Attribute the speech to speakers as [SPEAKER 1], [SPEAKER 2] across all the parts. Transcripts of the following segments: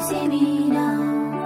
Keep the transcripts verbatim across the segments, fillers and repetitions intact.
[SPEAKER 1] see me now.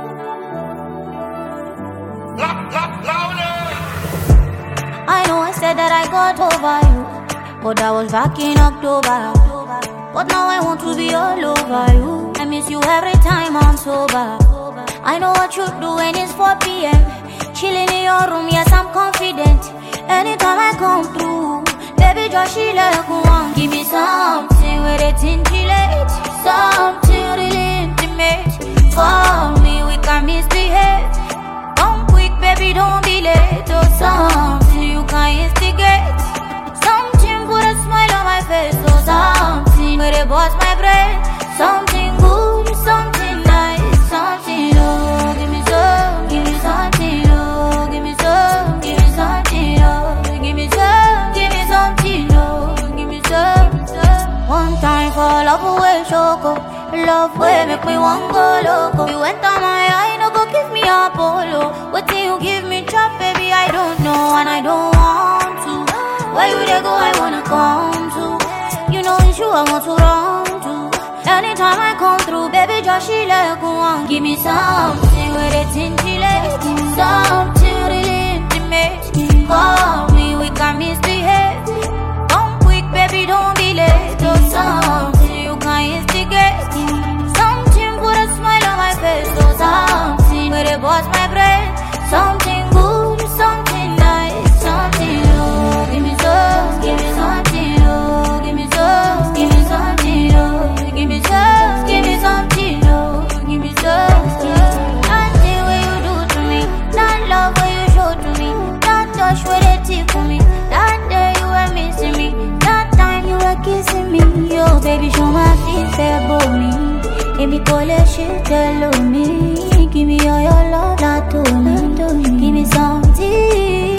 [SPEAKER 1] I know I said that I got over you, but that was back in October. But now I want to be all over you. I miss you every time I'm sober. I know what you do when it's four p.m. Chilling in your room, yes I'm confident. Anytime I come through, baby just she like one. Give me something with it intellect, something really intimate. For me we can misbehave. Come quick baby, don't be late. Or something you can instigate. Something put a smile on my face. Or something where it bust my brain. Something good, something nice, something oh. Give me some, give me something oh. Give me some, give me something oh. Give me some, give me something oh. Give me some, some. One time for love away choco. Love way make me want go loco. You went on my eye, no go give me a polo. What do you give me chop, baby? I don't know and I don't want to. Where you they go, I wanna come to. You know it's you I want to run to. Anytime I come through, baby, just she like one. Give me something with it intellect, something really intimate. Call me, we can misbehave. Come quick, baby, don't be late. Or something you can instigate. Something put a smile on my face. Or something where it bust my brain. Something good, something nice, something oh. Give me some, give me something oh. Give me some, give me something oh. Give me some, give me something oh. Give me some, that thing what you do to me, that love what you show to me, that touch what they tickle me, that day you were missing me, that time you were kissing me. Yo baby show my feet, say about me. Give me call that shit, tell me. Give me all your love, not to me. Give me something.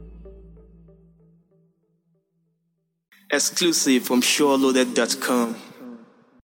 [SPEAKER 2] Exclusive from SureLoaded dot com.